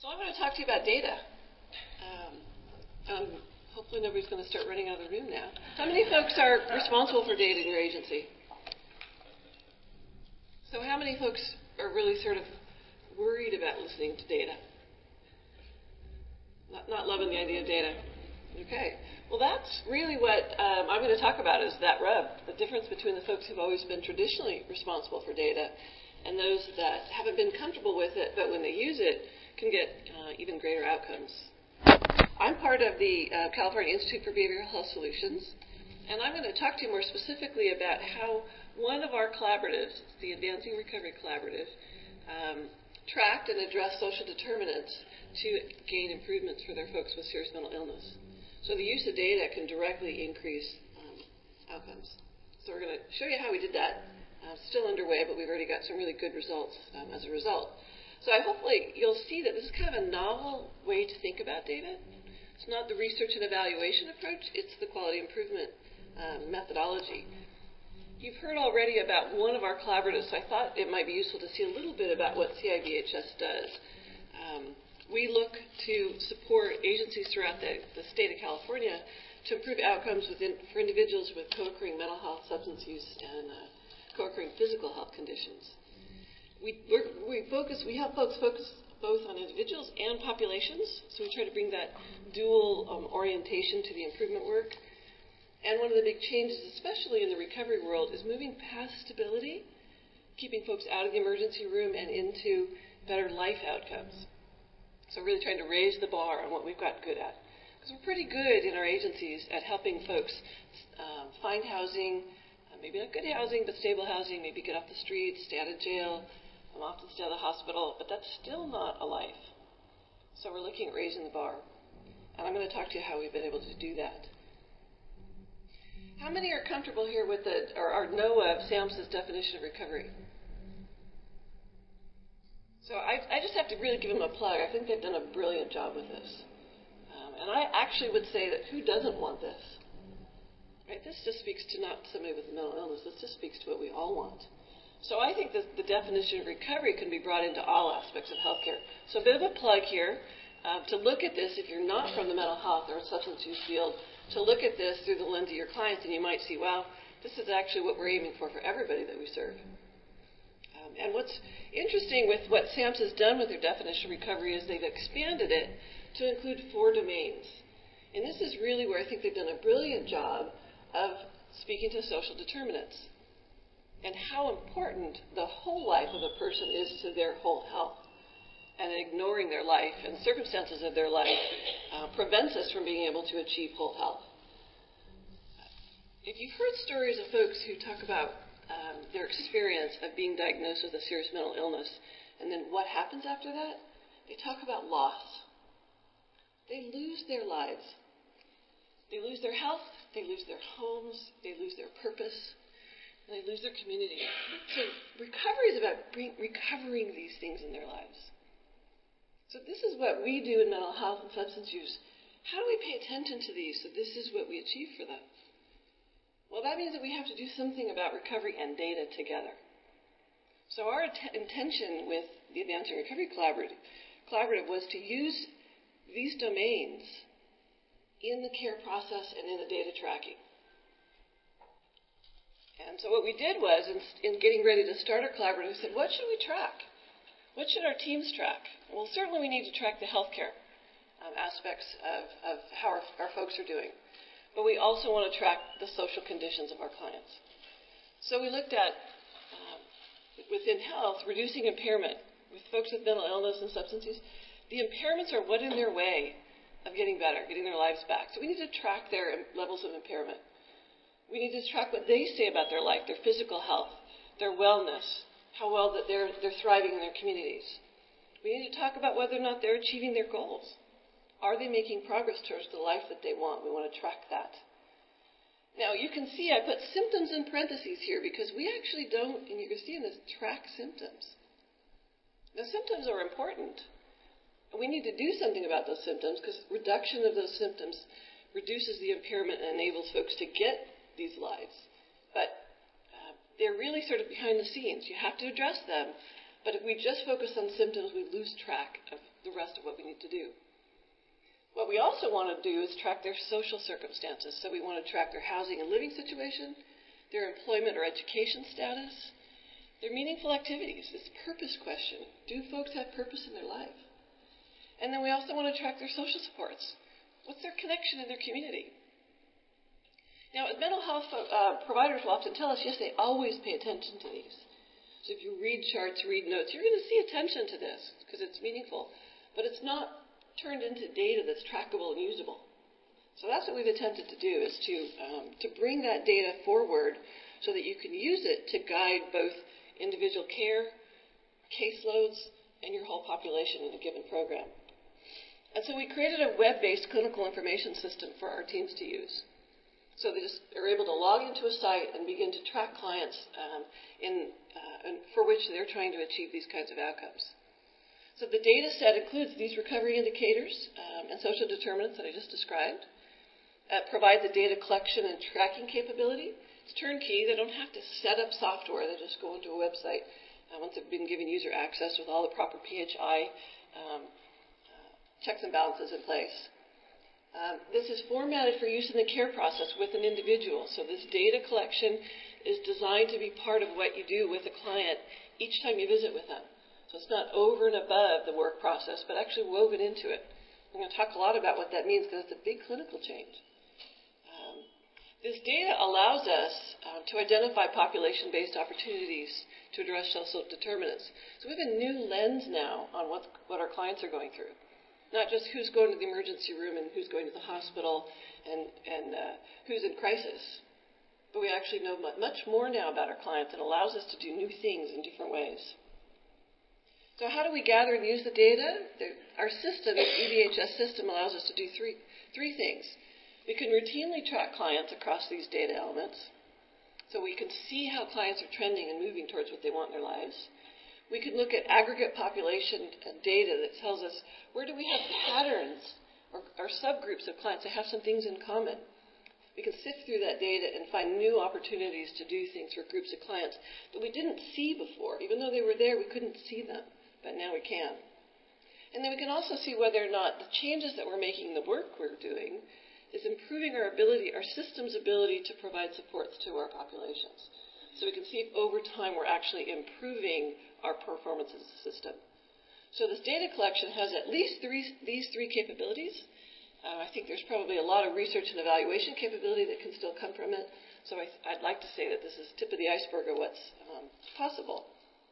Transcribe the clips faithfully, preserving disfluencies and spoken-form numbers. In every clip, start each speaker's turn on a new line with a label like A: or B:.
A: So I'm going to talk to you about data. Um, um, hopefully nobody's going to start running out of the room now. How many folks are responsible for data in your agency? So how many folks are really sort of worried about listening to data? Not, not loving the idea of data. Okay. Well, that's really what um, I'm going to talk about is that rub, the difference between the folks who've always been traditionally responsible for data and those that haven't been comfortable with it, but when they use it, can get uh, even greater outcomes. I'm part of the uh, California Institute for Behavioral Health Solutions, and I'm going to talk to you more specifically about how one of our collaboratives, the Advancing Recovery Collaborative, um, tracked and addressed social determinants to gain improvements for their folks with serious mental illness. So the use of data can directly increase um, outcomes. So we're going to show you how we did that. Uh, still underway, but we've already got some really good results um, as a result. So I hopefully you'll see that this is kind of a novel way to think about data. It's not the research and evaluation approach, it's the quality improvement um, methodology. You've heard already about one of our collaboratives, so I thought it might be useful to see a little bit about what C I B H S does. Um, we look to support agencies throughout the, the state of California to improve outcomes within, for individuals with co-occurring mental health, substance use, and uh, co-occurring physical health conditions. We, we're, we focus, we help folks focus both on individuals and populations, so we try to bring that dual um, orientation to the improvement work. And one of the big changes, especially in the recovery world, is moving past stability, keeping folks out of the emergency room and into better life outcomes. So really trying to raise the bar on what we've got good at. Because we're pretty good in our agencies at helping folks um, find housing, uh, maybe not good housing, but stable housing, maybe get off the streets, stay out of jail, I'm often stay out of the hospital, but that's still not a life. So we're looking at raising the bar. And I'm going to talk to you how we've been able to do that. How many are comfortable here with the, or, or know of SAMHSA's definition of recovery? So I, I just have to really give them a plug. I think they've done a brilliant job with this. Um, and I actually would say that who doesn't want this? Right? This just speaks to not somebody with mental illness. This just speaks to what we all want. So I think that the definition of recovery can be brought into all aspects of healthcare. So a bit of a plug here uh, to look at this if you're not from the mental health or substance use field, to look at this through the lens of your clients, and you might see, well, this is actually what we're aiming for for everybody that we serve. Um, and what's interesting with what SAMHSA has done with their definition of recovery is they've expanded it to include four domains. And this is really where I think they've done a brilliant job of speaking to social determinants and how important the whole life of a person is to their whole health. And ignoring their life and circumstances of their life uh, prevents us from being able to achieve whole health. If you've heard stories of folks who talk about um, their experience of being diagnosed with a serious mental illness and then what happens after that, they talk about loss. They lose their lives. They lose their health, they lose their homes, they lose their purpose, and they lose their community. So recovery is about bring, recovering these things in their lives. So this is what we do in mental health and substance use. How do we pay attention to these so this is what we achieve for them? Well, that means that we have to do something about recovery and data together. So our att- intention with the Advancing Recovery Collaborative, Collaborative was to use these domains in the care process and in the data tracking. And so what we did was, in, in getting ready to start our collaborative, we said, what should we track? What should our teams track? Well, certainly we need to track the healthcare um, aspects of, of how our, our folks are doing. But we also want to track the social conditions of our clients. So we looked at, um, within health, reducing impairment. With folks with mental illness and substance use, the impairments are what in their way of getting better, getting their lives back. So we need to track their levels of impairment. We need to track what they say about their life, their physical health, their wellness, how well that they're, they're thriving in their communities. We need to talk about whether or not they're achieving their goals. Are they making progress towards the life that they want? We want to track that. Now, you can see I put symptoms in parentheses here because we actually don't, and you can see in this, track symptoms. Now, symptoms are important. We need to do something about those symptoms because reduction of those symptoms reduces the impairment and enables folks to get these lives. But uh, they're really sort of behind the scenes. You have to address them. But if we just focus on symptoms, we lose track of the rest of what we need to do. What we also want to do is track their social circumstances. So we want to track their housing and living situation, their employment or education status, their meaningful activities, this purpose question. Do folks have purpose in their life? And then we also want to track their social supports. What's their connection in their community? Now, mental health uh, providers will often tell us, yes, they always pay attention to these. So if you read charts, read notes, you're going to see attention to this because it's meaningful. But it's not turned into data that's trackable and usable. So that's what we've attempted to do, is to, um, to bring that data forward so that you can use it to guide both individual care, caseloads, and your whole population in a given program. And so we created a web-based clinical information system for our teams to use. So they just are able to log into a site and begin to track clients um, in, uh, and for which they're trying to achieve these kinds of outcomes. So the data set includes these recovery indicators um, and social determinants that I just described. Uh, provide the data collection and tracking capability. It's turnkey. They don't have to set up software. They just go into a website uh, once they've been given user access with all the proper P H I um, uh, checks and balances in place. Um, this is formatted for use in the care process with an individual. So this data collection is designed to be part of what you do with a client each time you visit with them. So it's not over and above the work process, but actually woven into it. I'm going to talk a lot about what that means because it's a big clinical change. Um, this data allows us um, to identify population-based opportunities to address social determinants. So we have a new lens now on what, what our clients are going through. Not just who's going to the emergency room and who's going to the hospital and, and uh, who's in crisis. But we actually know much more now about our clients that allows us to do new things in different ways. So how do we gather and use the data? The, our system, the E D H S system, allows us to do three, three things. We can routinely track clients across these data elements. So we can see how clients are trending and moving towards what they want in their lives. We can look at aggregate population data that tells us where do we have patterns or, or subgroups of clients that have some things in common. We can sift through that data and find new opportunities to do things for groups of clients that we didn't see before. Even though they were there, we couldn't see them, but now we can. And then we can also see whether or not the changes that we're making, the work we're doing, is improving our ability, our system's ability to provide supports to our populations. So we can see if over time we're actually improving our performance as a system. So this data collection has at least three, these three capabilities. Uh, I think there's probably a lot of research and evaluation capability that can still come from it. So I, I'd like to say that this is tip of the iceberg of what's um, possible.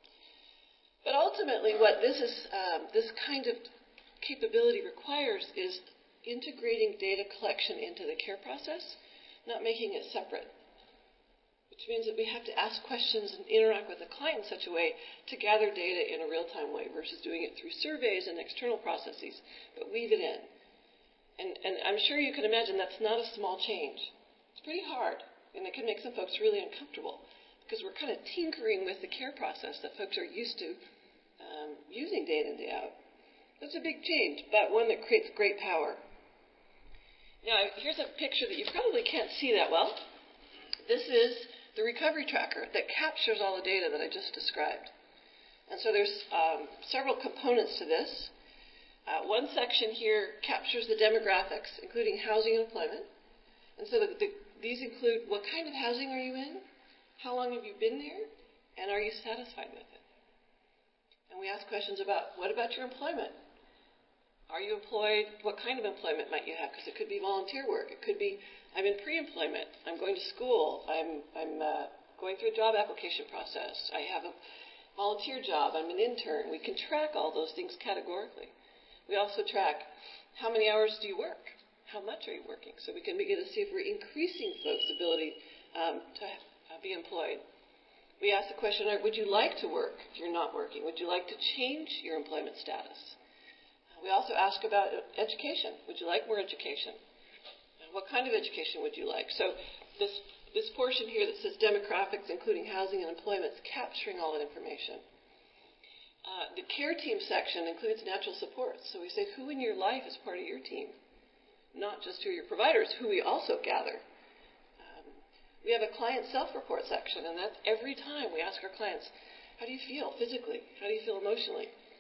A: But ultimately, what this is, um, this kind of capability requires is integrating data collection into the care process, not making it separate. Which means that we have to ask questions and interact with the client in such a way to gather data in a real-time way versus doing it through surveys and external processes, but weave it in. And, and I'm sure you can imagine that's not a small change. It's pretty hard, and it can make some folks really uncomfortable because we're kind of tinkering with the care process that folks are used to um, using day in and day out. That's a big change, but one that creates great power. Now, here's a picture that you probably can't see that well. This is the recovery tracker that captures all the data that I just described. And so there's um, several components to this. Uh, one section here captures the demographics, including housing and employment. And so the, the, these include what kind of housing are you in, how long have you been there, and are you satisfied with it? And we ask questions about, what about your employment? Are you employed? What kind of employment might you have? Because it could be volunteer work. It could be, I'm in pre-employment. I'm going to school. I'm, I'm uh, going through a job application process. I have a volunteer job. I'm an intern. We can track all those things categorically. We also track how many hours do you work? How much are you working? So we can begin to see if we're increasing folks' ability um, to uh, be employed. We ask the question, would you like to work if you're not working? Would you like to change your employment status? We also ask about education. Would you like more education? What kind of education would you like? So this, this portion here that says demographics, including housing and employment, is capturing all that information. Uh, the care team section includes natural supports. So we say who in your life is part of your team, not just who are your providers, who we also gather. Um, we have a client self-report section, and that's every time we ask our clients, how do you feel physically? How do you feel emotionally?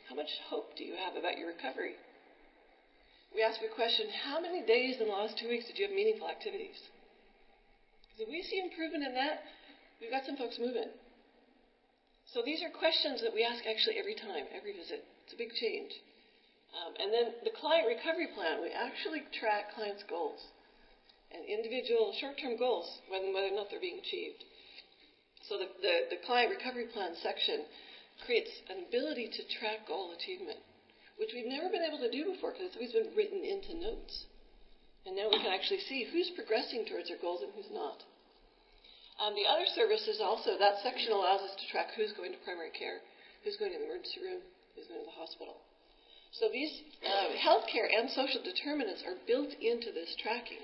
A: How much hope do you have about your recovery? We ask a question, how many days in the last two weeks did you have meaningful activities? Because if we see improvement in that, we've got some folks moving. So these are questions that we ask actually every time, every visit. It's a big change. Um, and then the client recovery plan, we actually track clients' goals and individual short-term goals, whether, whether or not they're being achieved. So the, the, the client recovery plan section creates an ability to track goal achievement, which we've never been able to do before because it's always been written into notes. And now we can actually see who's progressing towards their goals and who's not. Um, the other service is also, that section allows us to track who's going to primary care, who's going to the emergency room, who's going to the hospital. So these uh, healthcare and social determinants are built into this tracking.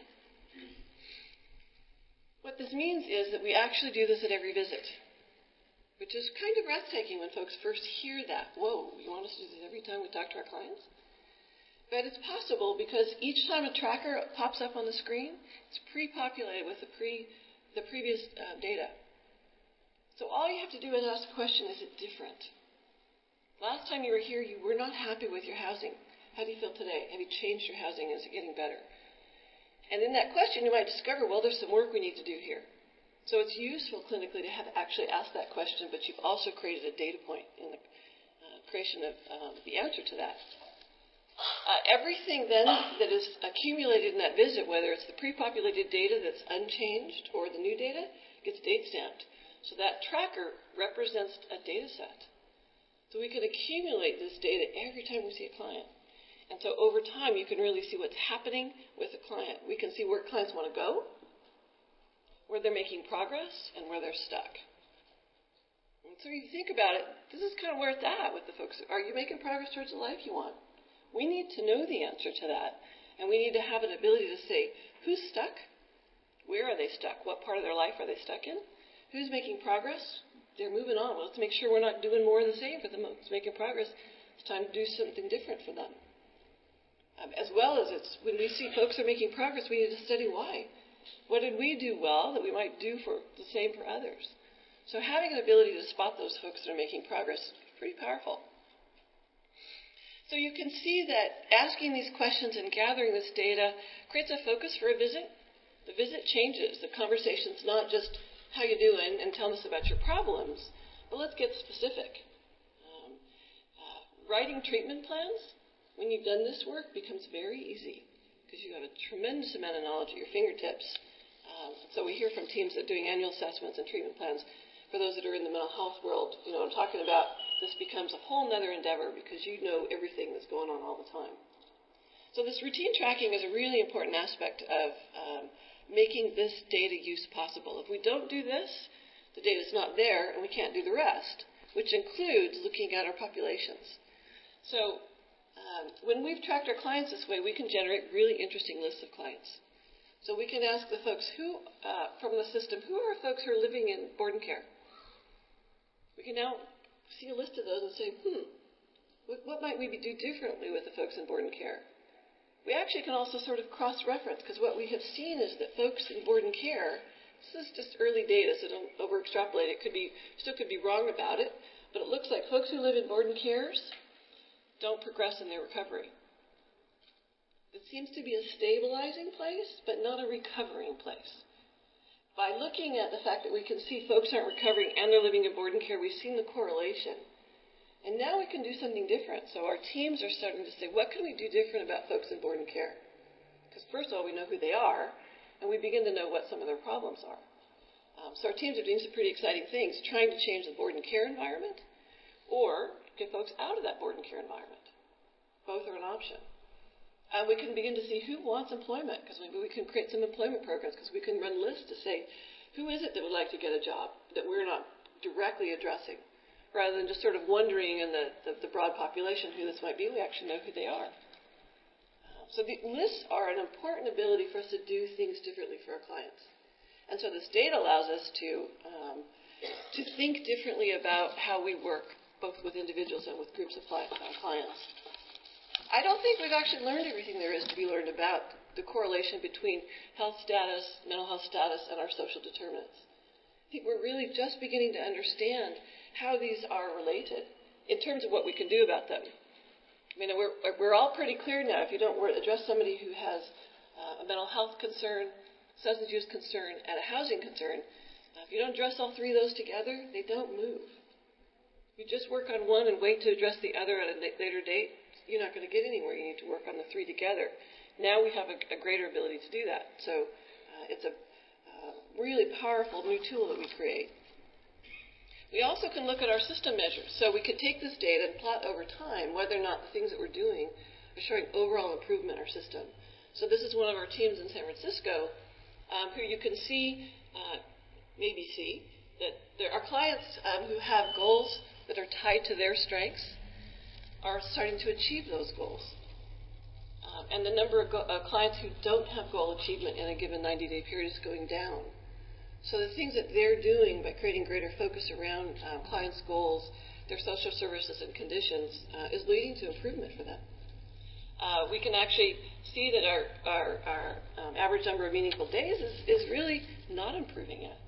A: What this means is that we actually do this at every visit, which is kind of breathtaking when folks first hear that. Whoa, you want us to do this every time we talk to our clients? But it's possible because each time a tracker pops up on the screen, it's pre-populated with the, pre, the previous uh, data. So all you have to do is ask the question, is it different? Last time you were here, you were not happy with your housing. How do you feel today? Have you changed your housing? Is it getting better? And in that question, you might discover, well, there's some work we need to do here. So it's useful clinically to have actually asked that question, but you've also created a data point in the uh, creation of um, the answer to that. Uh, everything then that is accumulated in that visit, whether it's the pre-populated data that's unchanged or the new data, gets date stamped. So that tracker represents a data set. So we can accumulate this data every time we see a client. And so over time, you can really see what's happening with the client. We can see where clients want to go, where they're making progress, and where they're stuck. And so you think about it, this is kind of where it's at with the folks. Are you making progress towards the life you want? We need to know the answer to that, and we need to have an ability to say, who's stuck? Where are they stuck? What part of their life are they stuck in? Who's making progress? They're moving on. Well, let's make sure we're not doing more of the same for them. It's making progress. It's time to do something different for them. Um, as well as it's when we see folks are making progress, we need to study why. What did we do well that we might do for the same for others? So having an ability to spot those folks that are making progress is pretty powerful. So you can see that asking these questions and gathering this data creates a focus for a visit. The visit changes. The conversation's not just how you doing and tell us about your problems, but let's get specific. Um, uh, writing treatment plans, when you've done this work, becomes very easy because you have a tremendous amount of knowledge at your fingertips. Um, so we hear from teams that are doing annual assessments and treatment plans. For those that are in the mental health world, you know what I'm talking about, this becomes a whole other endeavor because you know everything that's going on all the time. So this routine tracking is a really important aspect of um, making this data use possible. If we don't do this, the data's not there and we can't do the rest, which includes looking at our populations. So Um, when we've tracked our clients this way, we can generate really interesting lists of clients. So we can ask the folks who, uh, from the system, who are folks who are living in board and care? We can now see a list of those and say, hmm, what, what might we do differently with the folks in board and care? We actually can also sort of cross-reference, because what we have seen is that folks in board and care, this is just early data, so don't over-extrapolate. It could be, still could be wrong about it, but it looks like folks who live in board and cares don't progress in their recovery. It seems to be a stabilizing place, but not a recovering place. By looking at the fact that we can see folks aren't recovering and they're living in board and care, we've seen the correlation. And now we can do something different. So our teams are starting to say, what can we do different about folks in board and care? Because first of all, we know who they are, and we begin to know what some of their problems are. Um, so our teams are doing some pretty exciting things, trying to change the board and care environment, or get folks out of that board and care environment. Both are an option. And we can begin to see who wants employment, because maybe we can create some employment programs, because we can run lists to say, who is it that would like to get a job that we're not directly addressing? Rather than just sort of wondering in the, the, the broad population who this might be, we actually know who they are. So the lists are an important ability for us to do things differently for our clients. And so this data allows us to, um, to think differently about how we work, both with individuals and with groups of clients. I don't think we've actually learned everything there is to be learned about the correlation between health status, mental health status, and our social determinants. I think we're really just beginning to understand how these are related in terms of what we can do about them. I mean, we're, we're all pretty clear now. If you don't address somebody who has uh, a mental health concern, substance use concern, and a housing concern, uh, if you don't address all three of those together, they don't move. If you just work on one and wait to address the other at a later date, you're not going to get anywhere. You need to work on the three together. Now we have a, a greater ability to do that. So uh, it's a uh, really powerful new tool that we create. We also can look at our system measures. So we could take this data and plot over time whether or not the things that we're doing are showing overall improvement in our system. So this is one of our teams in San Francisco um, who you can see, uh, maybe see, that there are clients um, who have goals that are tied to their strengths are starting to achieve those goals. Um, and the number of go- uh, clients who don't have goal achievement in a given ninety-day period is going down. So the things that they're doing by creating greater focus around um, clients' goals, their social services and conditions, uh, is leading to improvement for them. Uh, we can actually see that our, our, our um, average number of meaningful days is, is really not improving yet.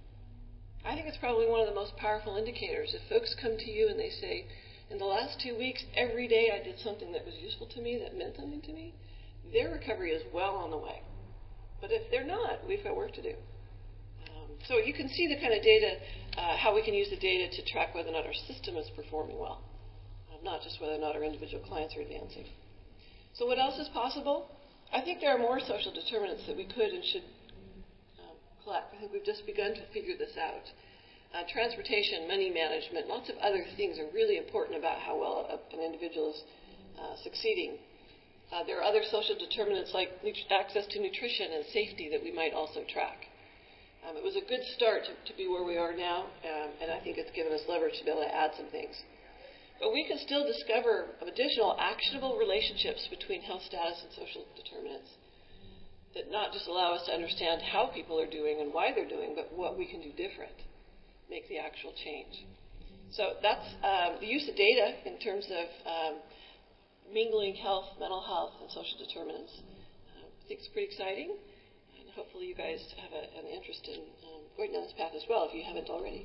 A: I think it's probably one of the most powerful indicators. If folks come to you and they say, in the last two weeks, every day I did something that was useful to me, that meant something to me, their recovery is well on the way. But if they're not, we've got work to do. Um, so you can see the kind of data, uh, how we can use the data to track whether or not our system is performing well, uh, not just whether or not our individual clients are advancing. So what else is possible? I think there are more social determinants that we could and should um, collect. I think we've just begun to figure this out. Uh, transportation, money management, lots of other things are really important about how well a, an individual is uh, succeeding. Uh, there are other social determinants like nut- access to nutrition and safety that we might also track. Um, it was a good start to, to be where we are now, um, and I think it's given us leverage to be able to add some things. But we can still discover additional actionable relationships between health status and social determinants that not just allow us to understand how people are doing and why they're doing, but what we can do different. Make the actual change. So that's um, the use of data in terms of um, mingling health, mental health, and social determinants. Uh, I think it's pretty exciting, and hopefully you guys have a, an interest in um, going down this path as well if you haven't already.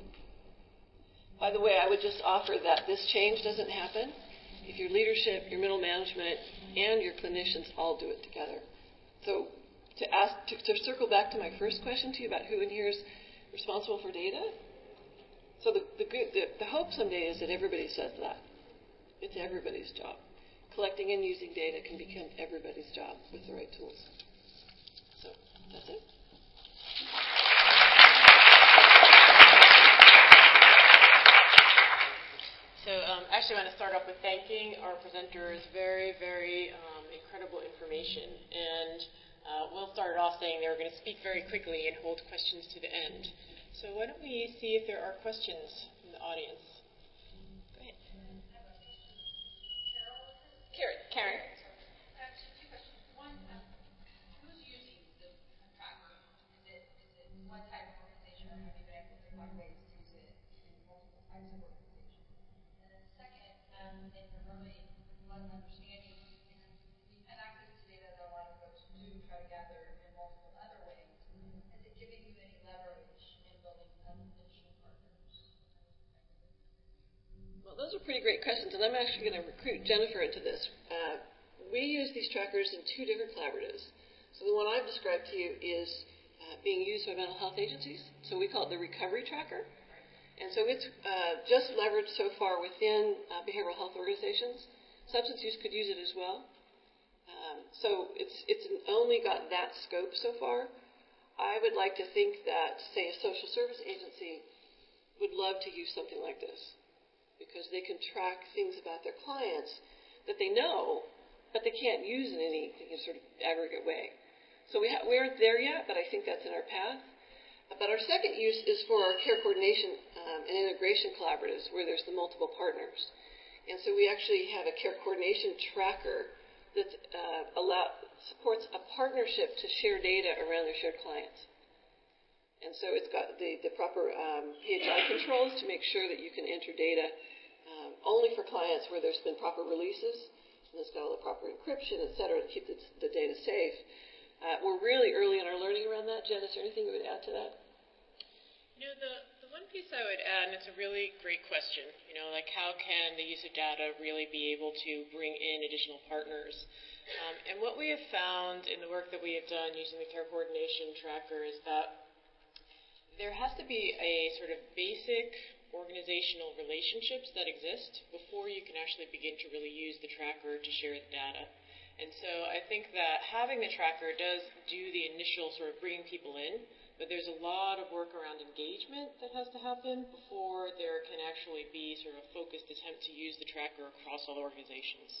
A: By the way, I would just offer that this change doesn't happen if your leadership, your middle management, and your clinicians all do it together. So to ask, to, to circle back to my first question to you about who in here is responsible for data. So the, the, the, the hope someday is that everybody says that. It's everybody's job. Collecting and using data can become everybody's job with the right tools. So that's it.
B: So um, actually I want to start off with thanking our presenters. Very, very um, incredible information. And uh, we'll start off saying they were going to speak very quickly and hold questions to the end. So why don't we see if there are questions from the audience? Go ahead. Karen. Karen.
C: Actually, two questions. One, um, who's using the tracker? Is it is it one type of organization, or have you been able to find ways to use it in multiple types of organizations? And then second, um, in the early understanding, you've had access to data that a lot of folks do try to gather in multiple other ways. Has it given you any leverage in building additional partners?
A: Well, those are pretty great questions, and I'm actually going to recruit Jennifer into this. Uh, we use these trackers in two different collaboratives. So the one I've described to you is uh, being used by mental health agencies. So we call it the Recovery Tracker. And so it's uh, just leveraged so far within uh, behavioral health organizations. Substance use could use it as well. Um, so it's it's only got that scope so far. I would like to think that, say, a social service agency would love to use something like this because they can track things about their clients that they know, but they can't use in any, any sort of aggregate way. So we, ha- we aren't there yet, but I think that's in our path. But our second use is for our care coordination um, and integration collaboratives where there's the multiple partners. And so we actually have a care coordination tracker that uh, allow, supports a partnership to share data around their shared clients. And so it's got the, the proper um, P H I controls to make sure that you can enter data um, only for clients where there's been proper releases. And it's got all the proper encryption, et cetera, to keep the, the data safe. Uh, we're really early in our learning around that. Jen, is there anything you would add to that?
B: You know, the, the one one piece I would add, and it's a really great question, you know, like how can the use of data really be able to bring in additional partners? Um, and what we have found in the work that we have done using the care coordination tracker is that there has to be a sort of basic organizational relationships that exist before you can actually begin to really use the tracker to share the data. And so I think that having the tracker does do the initial sort of bringing people in, but there's a lot of work around engagement that has to happen before there can actually be sort of a focused attempt to use the tracker across all organizations.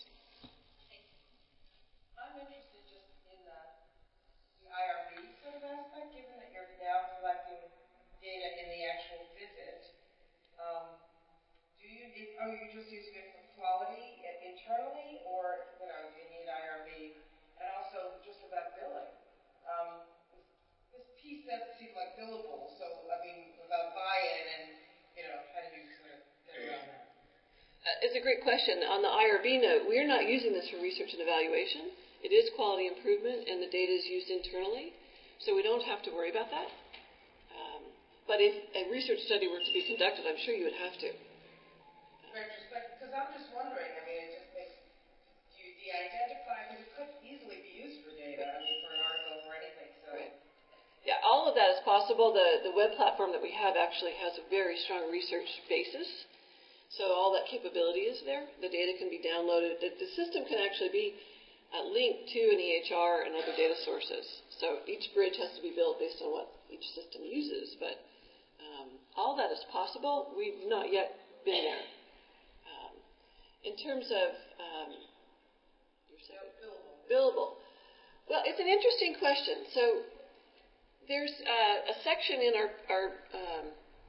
D: I'm interested just in the, the I R B sort of aspect, given that you're now collecting data in the actual visit. Um, do you, is, are you just using it for quality internally, or, you know, do you need I R B? And also, just about billing. Um, this, this piece doesn't seem like billable, so, I mean, without buy-in and, you know, how do you sort of get around that?
A: Uh, it's a great question. On the I R B note, we're not using this for research and evaluation. It is quality improvement, and the data is used internally, so we don't have to worry about that. Um, but if a research study were to be conducted, I'm sure you would have to.
D: Retrospect, because I'm just wondering, I mean, it just makes, do you de-identify, because it could easily be used for data, I mean, for an article, for anything, so.
A: Right. Yeah, all of that is possible. The, the web platform that we have actually has a very strong research basis. So all that capability is there. The data can be downloaded. The, the system can actually be uh, linked to an E H R and other data sources. So each bridge has to be built based on what each system uses. But um, all that is possible. We've not yet been there. Um, in terms of um, your second, billable. billable. Well, it's an interesting question. So there's uh, a section in our, our um,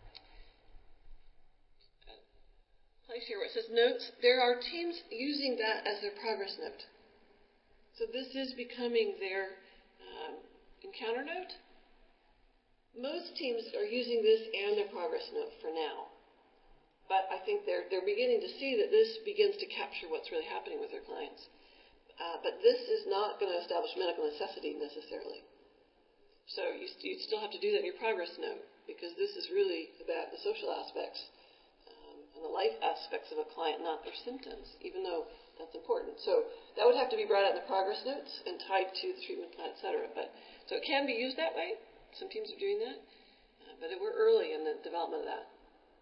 A: place here where it says notes. There are teams using that as their progress note. So this is becoming their um, encounter note. Most teams are using this and their progress note for now. But I think they're, they're beginning to see that this begins to capture what's really happening with their clients. Uh, but this is not going to establish medical necessity necessarily. So you, you still have to do that in your progress note, because this is really about the social aspects um, and the life aspects of a client, not their symptoms, even though that's important. So that would have to be brought out in the progress notes and tied to the treatment plan, et cetera. But, so it can be used that way. Some teams are doing that. Uh, but we're early in the development of that.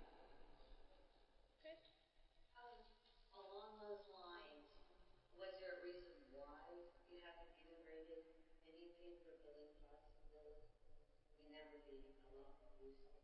E: Um, along those lines, was there a reason why you haven't integrated anything for billing possibilities? I mean, that would be a lot more useful.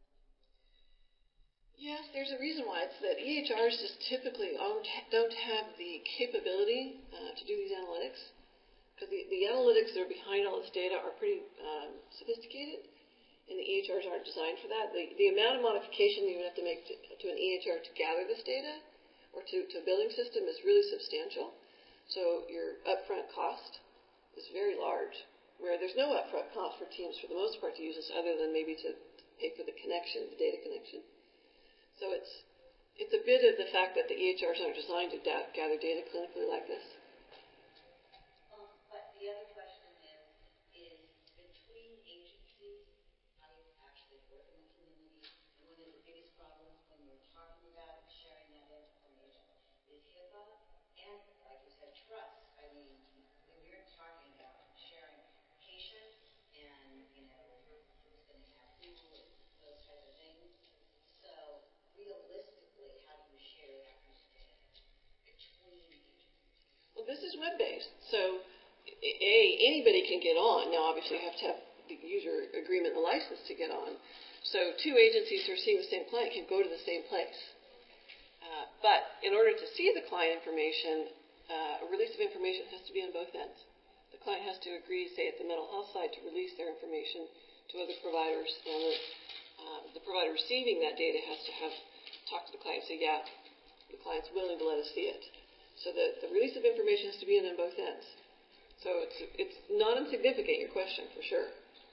A: Yes, there's a reason why. It's that E H Rs just typically don't have the capability uh, to do these analytics, because the, the analytics that are behind all this data are pretty um, sophisticated, and the E H Rs aren't designed for that. The, the amount of modification you would have to make to, to an E H R to gather this data or to, to a billing system is really substantial. So your upfront cost is very large, where there's no upfront cost for teams for the most part to use this other than maybe to pay for the connection, the data connection. So it's it's a bit of the fact that the E H Rs aren't designed to da- gather data clinically like this.
E: Um, but the other question is, is between agencies, I actually work in the community, and one of the biggest problems when you're talking about sharing that information is HIPAA and, like you said, trust. I mean, when you're talking about sharing patients and, you know, who's going to have who and those type of things. So realistically, how do you share that kind of data between agencies?
A: Well, this is web-based, so A, anybody can get on. Now, obviously, you have to have the user agreement and the license to get on. So two agencies who are seeing the same client can go to the same place. Uh, but in order to see the client information, uh, a release of information has to be on both ends. The client has to agree, say, at the mental health side, to release their information to other providers, and the, uh, the provider receiving that data has to have talk to the client and say, yeah, the client's willing to let us see it. So the, the release of information has to be in on both ends. So it's it's not insignificant, your question, for sure.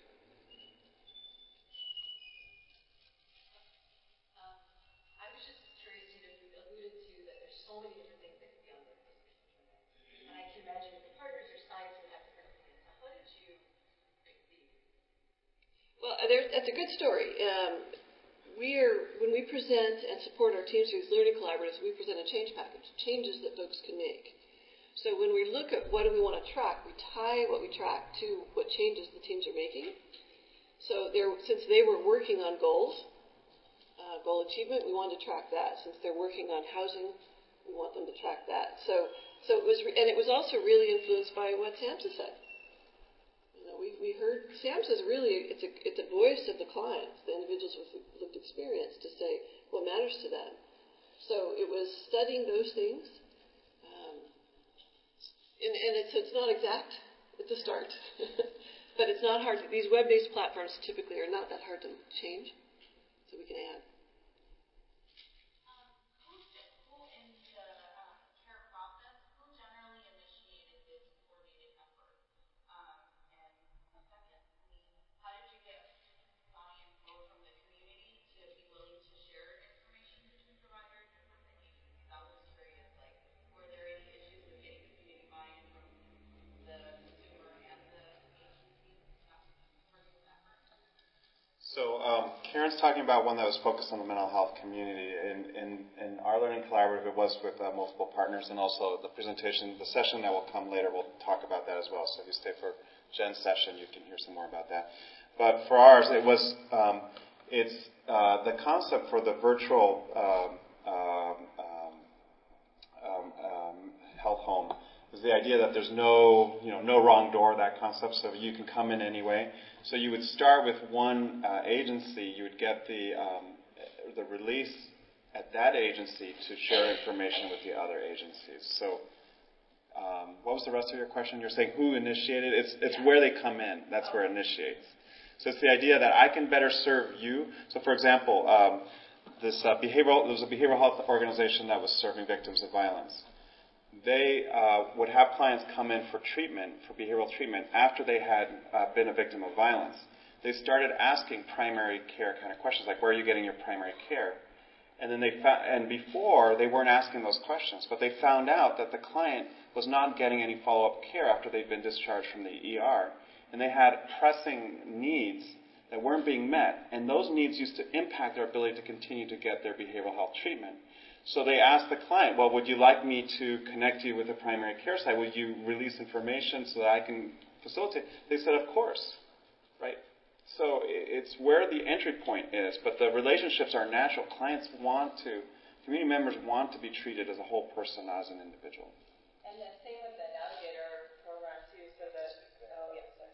C: Um, I was just curious, you know, you alluded to that there's so many different things that could be on the research. And I can imagine the partners or sites would have different opinions. So how did you pick these?
A: Well, there's, that's a good story. Um, we're, when we present and support our teams through these learning collaboratives, we present a change package, changes that folks can make. So when we look at what do we want to track, we tie what we track to what changes the teams are making. So since they were working on goals, uh, goal achievement, we wanted to track that. Since they're working on housing, we want them to track that. So, so it was, re- and it was also really influenced by what SAMHSA said. You know, we we heard SAMHSA is really it's a it's a voice of the clients, the individuals with lived experience, to say what matters to them. So it was studying those things. And, and it's, it's not exact. It's a start. But it's not hard. These web-based platforms typically are not that hard to change. So we can add.
C: Um, who's the, who in the um, care process, who generally initiated this coordinated effort? Um, and secondly, how did you get buy-in both from the community to be willing to share information between providers and from the agencies? I was curious, like, were there any issues with getting community buy-in from the consumer and the agency working with effort?
F: So um, Karen's talking about one that was focused on the mental health community. In, in, in our learning collaborative, it was with uh, multiple partners, and also the presentation, the session that will come later, we'll talk about that as well. So if you stay for Jen's session, you can hear some more about that. But for ours, it was um, it's uh, the concept for the virtual um, um, um, um, health home is the idea that there's no, you know, no wrong door, that concept, so you can come in anyway. So you would start with one uh, agency, you would get the um, the release at that agency to share information with the other agencies. So um, what was the rest of your question? You're saying who initiated? It's it's where they come in. That's where it initiates. So it's the idea that I can better serve you. So for example, um, this uh, behavioral there was a behavioral health organization that was serving victims of violence. They uh, would have clients come in for treatment, for behavioral treatment, after they had uh, been a victim of violence. They started asking primary care kind of questions, like, where are you getting your primary care? And then they fa- and before, they weren't asking those questions, but they found out that the client was not getting any follow-up care after they'd been discharged from the E R. And they had pressing needs that weren't being met, and those needs used to impact their ability to continue to get their behavioral health treatment. So they asked the client, well, would you like me to connect you with a primary care site? Would you release information so that I can facilitate? They said, of course, right? So it's where the entry point is, but the relationships are natural. Clients want to, community members want to be treated as a whole person, not as an individual.
G: And then same with the Navigator program, too, so that, oh, yes, sorry.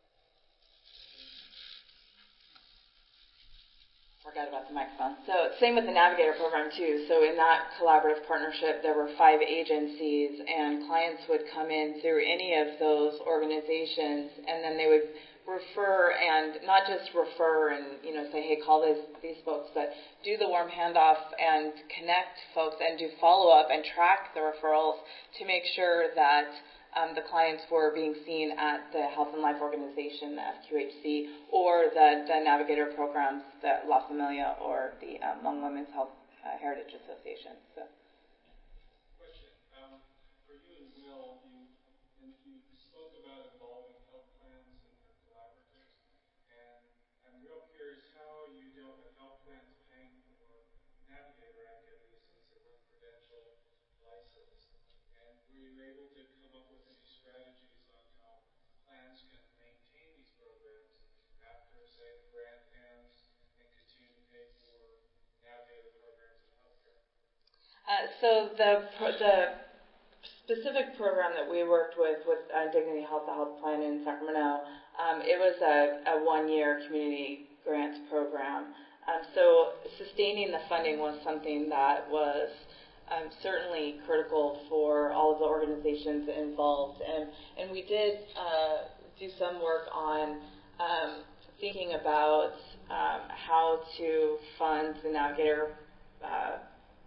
G: Forgot about the microphone. So same with the Navigator program too. So in that collaborative partnership, there were five agencies, and clients would come in through any of those organizations, and then they would refer, and not just refer and you know say, hey, call this, these folks, but do the warm handoff and connect folks and do follow up and track the referrals to make sure that Um, the clients were being seen at the Health and Life Organization, the F Q H C, or the, the Navigator programs, the La Familia, or the um, Hmong Women's Health uh, Heritage Association. So.
H: Question. Um, for you and Will, you, and you spoke about involving health plans in your collaboratives, and I'm real curious how you dealt with health plans paying for Navigator activities since they weren't credentialed, licensed, and were you able to come up with any strategies on how plans can maintain these programs after, say, the grant ends and continue to pay for Navigator programs in healthcare?
G: Uh, so the the specific program that we worked with with uh, Dignity Health, the health plan in Sacramento, um, it was a, a one-year community grants program. Um, so sustaining the funding was something that was Um, certainly critical for all of the organizations involved, and and we did uh, do some work on um, thinking about um, how to fund the Navigator uh,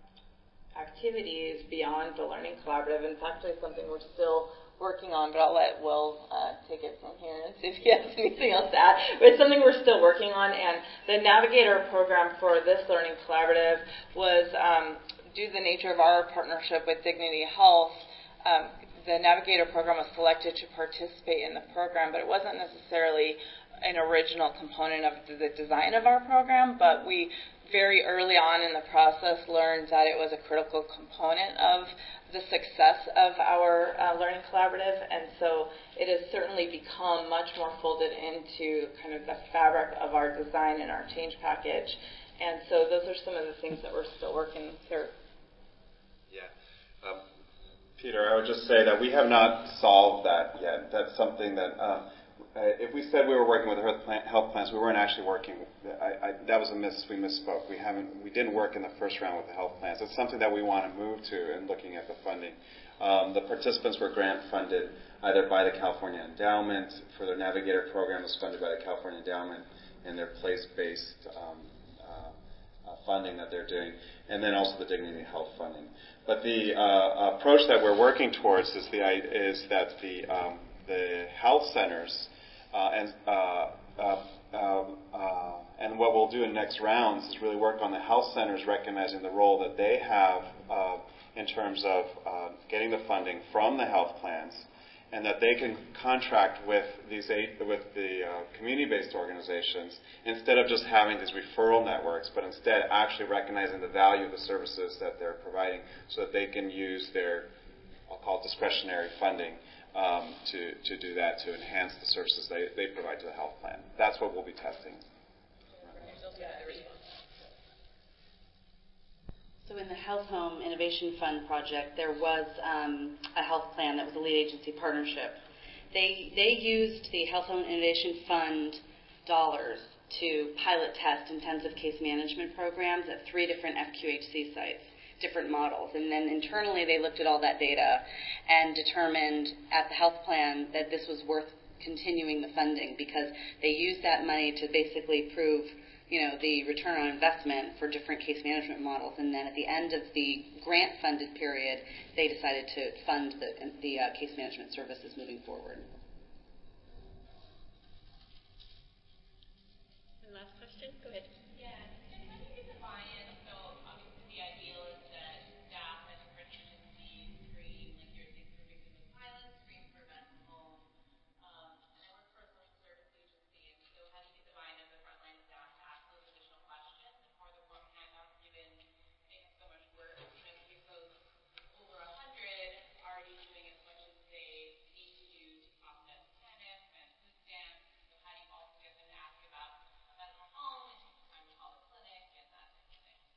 G: activities beyond the Learning Collaborative. And it's actually something we're still working on, but I'll let Will uh, take it from here and see if he has anything else to add. But it's something we're still working on, and the Navigator program for this Learning Collaborative was um, due to the nature of our partnership with Dignity Health, um, the Navigator program was selected to participate in the program, but it wasn't necessarily an original component of the design of our program, but we very early on in the process learned that it was a critical component of the success of our uh, Learning Collaborative, and so it has certainly become much more folded into kind of the fabric of our design and our change package. And so those are some of the things that we're still working through.
F: Yeah. Um, Peter, I would just say that we have not solved that yet. That's something that, um, uh, if we said we were working with health, plan, health plans, we weren't actually working. With, I, I, that was a miss. We misspoke. We haven't. We didn't work in the first round with the health plans. It's something that we want to move to in looking at the funding. Um, the participants were grant funded either by the California Endowment for their Navigator program was funded by the California Endowment and their place-based um, uh, uh, funding that they're doing, and then also the Dignity Health funding. But the uh, approach that we're working towards is the is that the um, the health centers uh, and uh, uh, uh, uh, and what we'll do in next rounds is really work on the health centers recognizing the role that they have uh, in terms of uh, getting the funding from the health plans, and that they can contract with these eight, with the uh, community-based organizations instead of just having these referral networks, but instead actually recognizing the value of the services that they're providing, so that they can use their, I'll call it discretionary funding, um, to to do that, to enhance the services they, they provide to the health plan. That's what we'll be testing.
I: So in the Health Home Innovation Fund project, there was um, a health plan that was a lead agency partnership. They they used the Health Home Innovation Fund dollars to pilot test intensive case management programs at three different F Q H C sites, different models. And then internally they looked at all that data and determined at the health plan that this was worth continuing the funding, because they used that money to basically prove you know, the return on investment for different case management models. And then at the end of the grant-funded period, they decided to fund the, the uh, case management services moving forward.
B: And last question? Go ahead.
C: Yeah. How do you get the buy-in? So obviously the ideal is that staff and different agencies screen, like you're screening with pilots, screen for mental home. Um, and I work for a social service agency, and so how do you get the buy-in of the frontline staff to ask those additional questions? And more than one handoff, given they have so much work. You know, if those over a hundred already doing as much as they need to do to offset TANF and food stamps, so how do you also get them to ask about a mental home and take the time to call the clinic and that type of thing?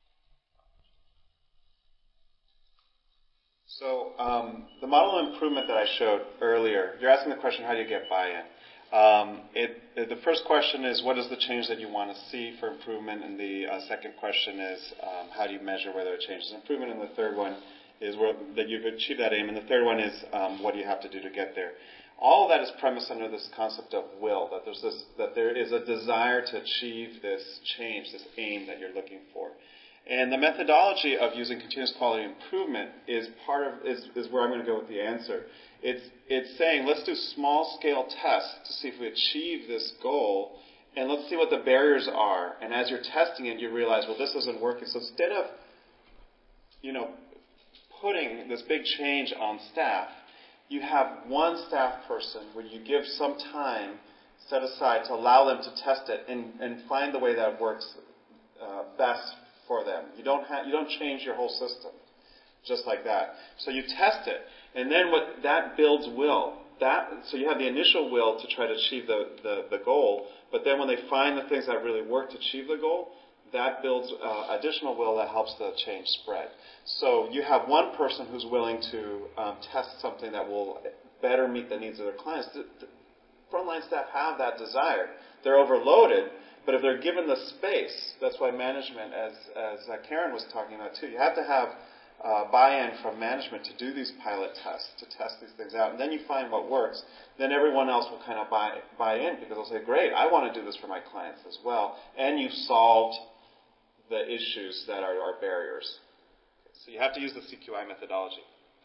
F: So um, the model improvement that I showed earlier, you're asking the question, how do you get buy-in? Um, it, it, the first question is, what is the change that you want to see for improvement? And the uh, second question is, um, how do you measure whether a change is improvement? And the third one is where, that you've achieved that aim. And the third one is, um, what do you have to do to get there? All of that is premised under this concept of will, that there's this, that there is a desire to achieve this change, this aim that you're looking for. And the methodology of using continuous quality improvement is part of is, is where I'm going to go with the answer. It's it's saying, let's do small scale tests to see if we achieve this goal, and let's see what the barriers are. And as you're testing it, you realize, well, this isn't working. So instead of, you know, putting this big change on staff, you have one staff person where you give some time set aside to allow them to test it and, and find the way that works uh, best for them. You don't have, you don't change your whole system just like that. So you test it, and then what that builds will. That so you have the initial will to try to achieve the, the, the goal, but then when they find the things that really work to achieve the goal, that builds uh, additional will that helps the change spread. So you have one person who's willing to um, test something that will better meet the needs of their clients. The, the frontline staff have that desire. They're overloaded, but if they're given the space, that's why management, as, as uh, Karen was talking about too, you have to have uh, buy-in from management to do these pilot tests, to test these things out. And then you find what works. Then everyone else will kind of buy, buy in, because they'll say, great, I want to do this for my clients as well. And you've solved the issues that are, are barriers. So you have to use the C Q I methodology.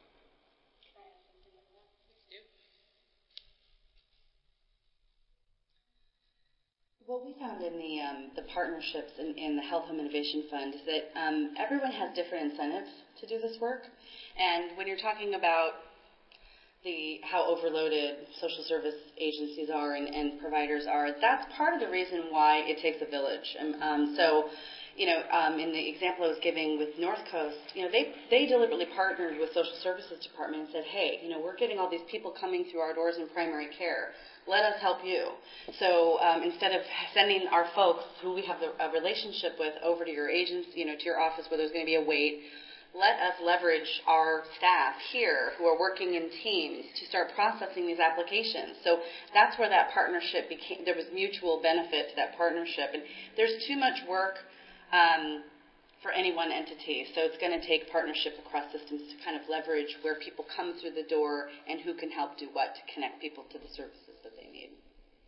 I: What we found in the um, the partnerships in, in the Health Home Innovation Fund is that um, everyone has different incentives to do this work. And when you're talking about the how overloaded social service agencies are and, and providers are, that's part of the reason why it takes a village. And, um, so you know, um, in the example I was giving with North Coast, you know, they they deliberately partnered with Social Services Department and said, hey, you know, we're getting all these people coming through our doors in primary care. Let us help you. So um, instead of sending our folks who we have a relationship with over to your agency, you know, to your office where there's going to be a wait, let us leverage our staff here who are working in teams to start processing these applications. So that's where that partnership became, there was mutual benefit to that partnership. And there's too much work um, for any one entity. So it's going to take partnership across systems to kind of leverage where people come through the door and who can help do what to connect people to the services that they need.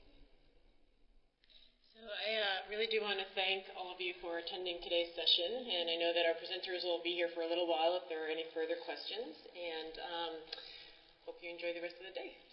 B: So I uh, really do want to thank all of you for attending today's session, and I know that our presenters will be here for a little while if there are any further questions, and um, hope you enjoy the rest of the day.